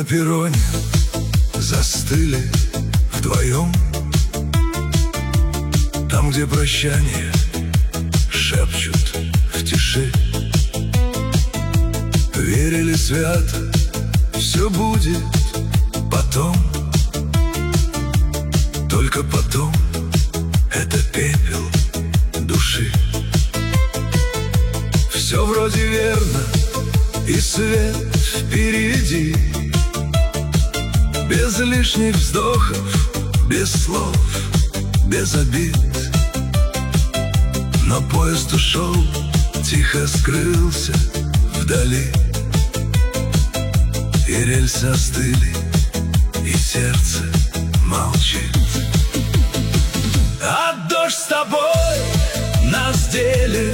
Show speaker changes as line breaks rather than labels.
на перроне застыли вдвоем, там, где прощание шепчут в тиши. Верили свято, все будет потом, только потом это пепел души. Все вроде верно, и свет впереди, без лишних вздохов, без слов, без обид. Но поезд ушел, тихо скрылся вдали, и рельсы остыли, и сердце молчит. А дождь с тобой нас делит